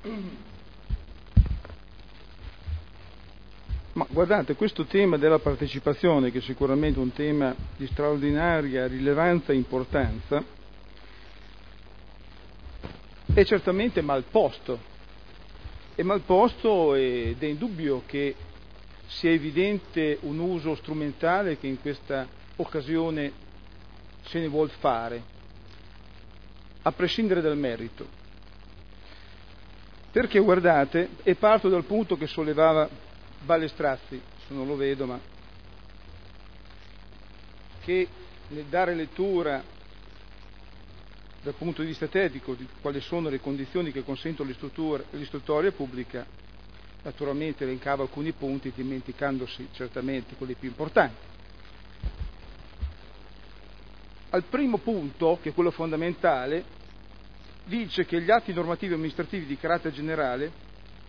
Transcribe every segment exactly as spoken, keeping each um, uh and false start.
Ma guardate, questo tema della partecipazione, che è sicuramente un tema di straordinaria rilevanza e importanza, è certamente mal posto. È mal posto ed è indubbio che sia evidente un uso strumentale che in questa occasione se ne vuol fare, a prescindere dal merito. Perché guardate, e parto dal punto che sollevava Balestrazzi, se non lo vedo, ma che nel dare lettura dal punto di vista tecnico di quali sono le condizioni che consentono l'istruttoria pubblica, naturalmente elencava alcuni punti dimenticandosi certamente quelli più importanti. Al primo punto, che è quello fondamentale, dice che gli atti normativi amministrativi di carattere generale,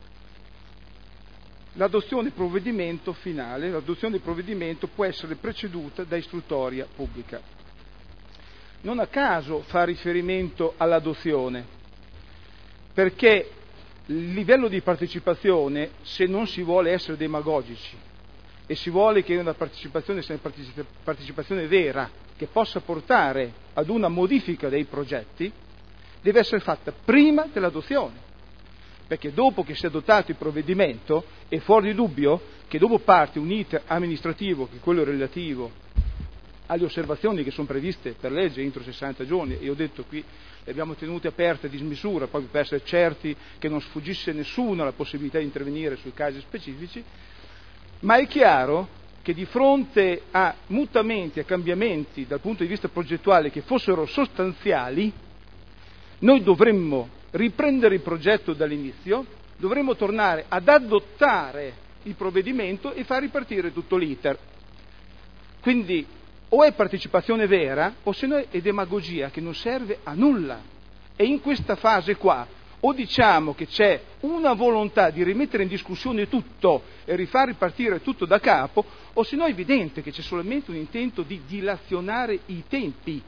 l'adozione di provvedimento finale, l'adozione di provvedimento può essere preceduta da istruttoria pubblica. Non a caso fa riferimento all'adozione, perché il livello di partecipazione, se non si vuole essere demagogici e si vuole che una partecipazione sia una partecipazione vera, che possa portare ad una modifica dei progetti, deve essere fatta prima dell'adozione. Perché dopo che si è adottato il provvedimento è fuori di dubbio che dopo parte un iter amministrativo, che è quello relativo alle osservazioni che sono previste per legge entro sessanta giorni, e ho detto qui le abbiamo tenute aperte a dismisura proprio per essere certi che non sfuggisse nessuno la possibilità di intervenire sui casi specifici, ma è chiaro che di fronte a mutamenti, a cambiamenti dal punto di vista progettuale che fossero sostanziali, noi dovremmo riprendere il progetto dall'inizio, dovremmo tornare ad adottare il provvedimento e far ripartire tutto l'iter. Quindi o è partecipazione vera o se no è demagogia che non serve a nulla. E in questa fase qua o diciamo che c'è una volontà di rimettere in discussione tutto e rifar ripartire tutto da capo, o se no è evidente che c'è solamente un intento di dilazionare i tempi.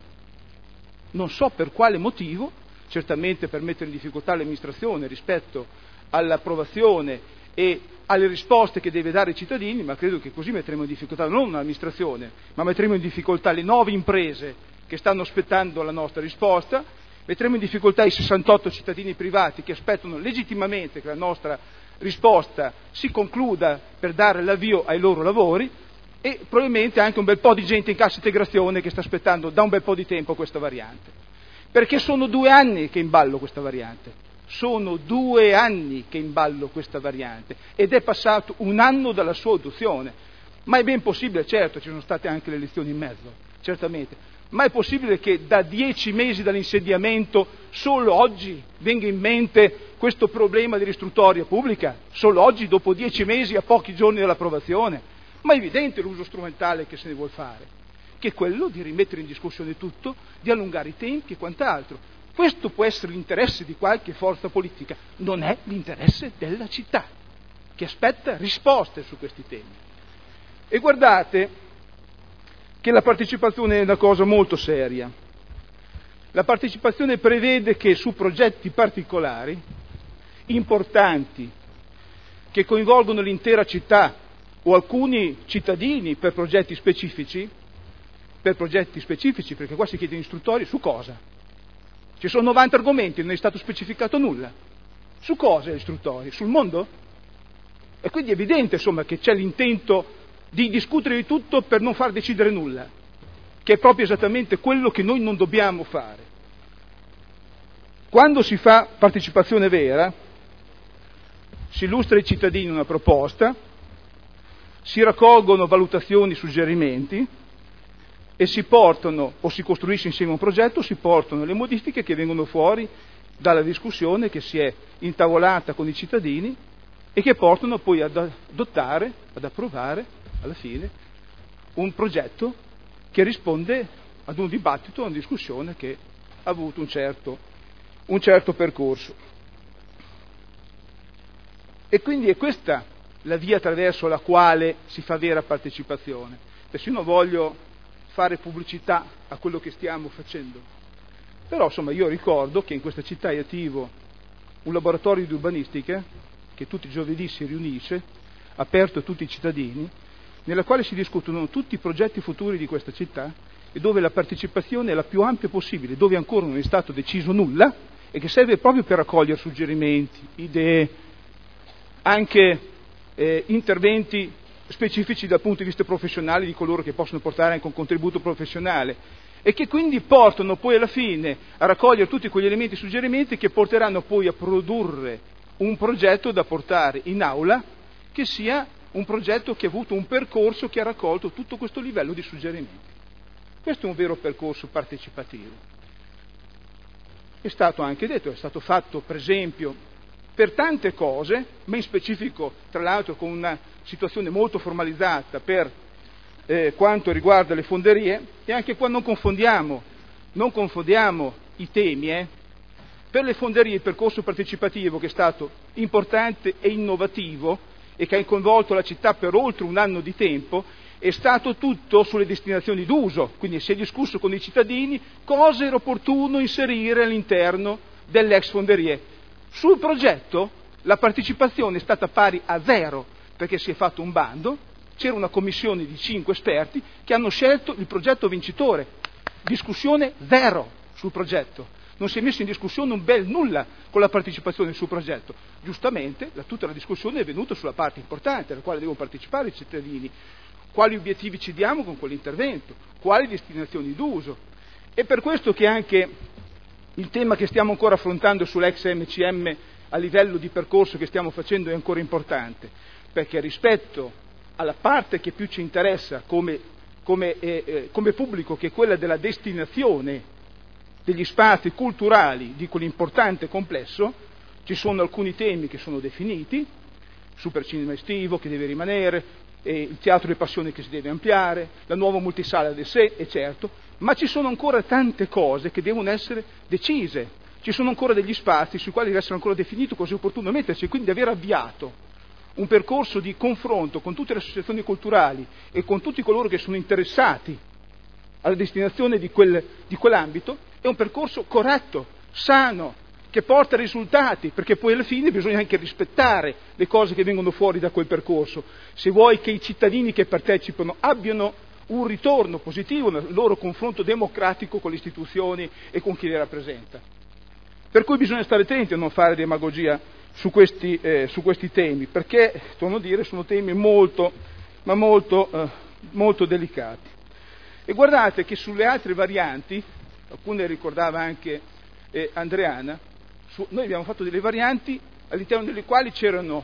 Non so per quale motivo, certamente per mettere in difficoltà l'amministrazione rispetto all'approvazione e alle risposte che deve dare ai cittadini, ma credo che così metteremo in difficoltà non l'amministrazione, ma metteremo in difficoltà le nuove imprese che stanno aspettando la nostra risposta, metteremo in difficoltà i sessantotto cittadini privati che aspettano legittimamente che la nostra risposta si concluda per dare l'avvio ai loro lavori, e probabilmente anche un bel po' di gente in cassa integrazione che sta aspettando da un bel po' di tempo questa variante. Perché sono due anni che è in ballo questa variante, sono due anni che è in ballo questa variante ed è passato un anno dalla sua adozione. Ma è ben possibile, certo, ci sono state anche le elezioni in mezzo, certamente, ma è possibile che da dieci mesi dall'insediamento solo oggi venga in mente questo problema dell'istruttoria pubblica? Solo oggi, dopo dieci mesi, a pochi giorni dall'approvazione? Ma è evidente l'uso strumentale che se ne vuol fare, che è quello di rimettere in discussione tutto, di allungare i tempi e quant'altro. Questo può essere l'interesse di qualche forza politica, non è l'interesse della città, che aspetta risposte su questi temi. E guardate che la partecipazione è una cosa molto seria. La partecipazione prevede che su progetti particolari, importanti, che coinvolgono l'intera città o alcuni cittadini per progetti specifici, per progetti specifici, perché qua si chiedono istruttori su cosa? Ci sono novanta argomenti, non è stato specificato nulla. Su cosa istruttori? Sul mondo? E quindi è evidente, insomma, che c'è l'intento di discutere di tutto per non far decidere nulla, che è proprio esattamente quello che noi non dobbiamo fare. Quando si fa partecipazione vera, si illustra ai cittadini una proposta, si raccolgono valutazioni, suggerimenti, e si portano, o si costruisce insieme un progetto, si portano le modifiche che vengono fuori dalla discussione che si è intavolata con i cittadini e che portano poi ad adottare, ad approvare, alla fine, un progetto che risponde ad un dibattito, a una discussione che ha avuto un certo, un certo percorso. E quindi è questa la via attraverso la quale si fa vera partecipazione. Persino voglio fare pubblicità a quello che stiamo facendo. Però insomma io ricordo che in questa città è attivo un laboratorio di urbanistica che tutti i giovedì si riunisce, aperto a tutti i cittadini, nella quale si discutono tutti i progetti futuri di questa città e dove la partecipazione è la più ampia possibile, dove ancora non è stato deciso nulla e che serve proprio per raccogliere suggerimenti, idee, anche eh, interventi specifici dal punto di vista professionale di coloro che possono portare anche un contributo professionale e che quindi portano poi alla fine a raccogliere tutti quegli elementi e suggerimenti che porteranno poi a produrre un progetto da portare in aula che sia un progetto che ha avuto un percorso che ha raccolto tutto questo livello di suggerimenti. Questo è un vero percorso partecipativo. È stato anche detto, è stato fatto per esempio per tante cose, ma in specifico tra l'altro con una situazione molto formalizzata per eh, quanto riguarda le fonderie, e anche qua non confondiamo, non confondiamo i temi. Eh. Per le fonderie il percorso partecipativo che è stato importante e innovativo e che ha coinvolto la città per oltre un anno di tempo, è stato tutto sulle destinazioni d'uso, quindi si è discusso con i cittadini cosa era opportuno inserire all'interno delle ex fonderie. Sul progetto la partecipazione è stata pari a zero, perché si è fatto un bando, c'era una commissione di cinque esperti che hanno scelto il progetto vincitore, discussione zero sul progetto. Non si è messo in discussione un bel nulla con la partecipazione sul progetto. Giustamente la, tutta la discussione è venuta sulla parte importante, alla quale devono partecipare i cittadini. Quali obiettivi ci diamo con quell'intervento? Quali destinazioni d'uso? È per questo che anche il tema che stiamo ancora affrontando sull'ex M C M a livello di percorso che stiamo facendo è ancora importante, perché rispetto alla parte che più ci interessa come, come, eh, eh, come pubblico, che è quella della destinazione degli spazi culturali di quell'importante complesso, ci sono alcuni temi che sono definiti, super cinema estivo che deve rimanere, eh, il teatro di passione che si deve ampliare, la nuova multisala del sé, e certo, ma ci sono ancora tante cose che devono essere decise, ci sono ancora degli spazi sui quali deve essere ancora definito cosa è opportuno mettersi, e quindi aver avviato un percorso di confronto con tutte le associazioni culturali e con tutti coloro che sono interessati alla destinazione di, quel, di quell'ambito è un percorso corretto, sano, che porta risultati, perché poi alla fine bisogna anche rispettare le cose che vengono fuori da quel percorso, se vuoi che i cittadini che partecipano abbiano un ritorno positivo nel loro confronto democratico con le istituzioni e con chi le rappresenta. Per cui bisogna stare attenti a non fare demagogia su questi, eh, su questi temi, perché, torno a dire, sono temi molto, ma molto, eh, molto delicati. E guardate che sulle altre varianti, alcune ricordava anche eh, Andreana, su, noi abbiamo fatto delle varianti all'interno delle quali c'erano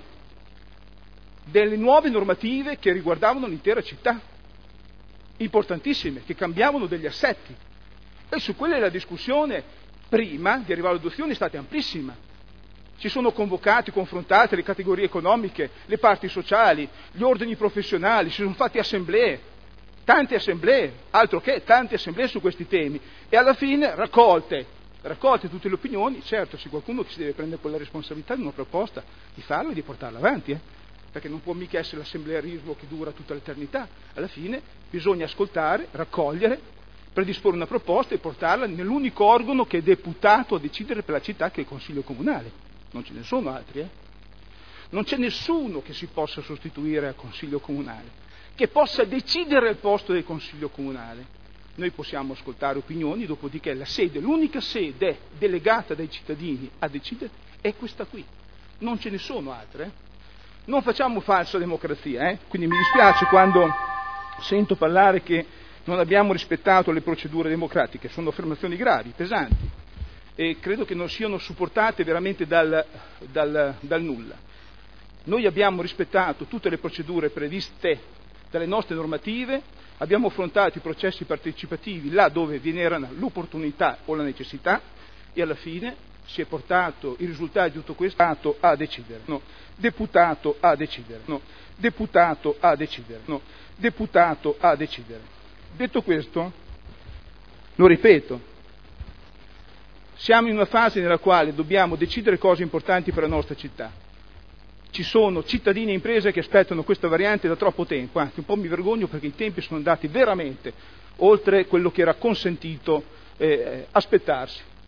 delle nuove normative che riguardavano l'intera città, importantissime, che cambiavano degli assetti. E su quelle la discussione, prima di arrivare all'adozione, è stata amplissima. Si sono convocati, confrontate le categorie economiche, le parti sociali, gli ordini professionali, si sono fatti assemblee, tante assemblee, altro che tante assemblee su questi temi, e alla fine raccolte, raccolte tutte le opinioni. Certo, c'è qualcuno che si deve prendere quella responsabilità di una proposta, di farla e di portarla avanti, eh? perché non può mica essere l'assemblearismo che dura tutta l'eternità. Alla fine bisogna ascoltare, raccogliere, predisporre una proposta e portarla nell'unico organo che è deputato a decidere per la città, che è il Consiglio Comunale. Non ce ne sono altri, eh? Non c'è nessuno che si possa sostituire al Consiglio Comunale, che possa decidere al posto del Consiglio Comunale. Noi possiamo ascoltare opinioni, dopodiché la sede, l'unica sede delegata dai cittadini a decidere è questa qui. Non ce ne sono altre, eh? Non facciamo falsa democrazia, eh? Quindi mi dispiace quando sento parlare che non abbiamo rispettato le procedure democratiche, sono affermazioni gravi, pesanti, e credo che non siano supportate veramente dal, dal, dal nulla. Noi abbiamo rispettato tutte le procedure previste dalle nostre normative, abbiamo affrontato i processi partecipativi là dove ve n'era l'opportunità o la necessità, e alla fine si è portato i risultati di tutto questo a decidere, no, deputato a decidere, no, deputato a decidere, no, deputato a decidere. Detto questo, lo ripeto, siamo in una fase nella quale dobbiamo decidere cose importanti per la nostra città. Ci sono cittadini e imprese che aspettano questa variante da troppo tempo, anzi un po' mi vergogno perché i tempi sono andati veramente oltre quello che era consentito eh, aspettarsi.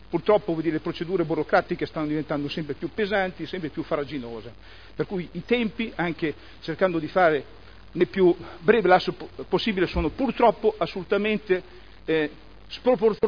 Purtroppo vuol dire, le procedure burocratiche stanno diventando sempre più pesanti, sempre più farraginose, per cui i tempi, anche cercando di fare nel più breve lasso possibile, sono purtroppo assolutamente eh, sproporzionati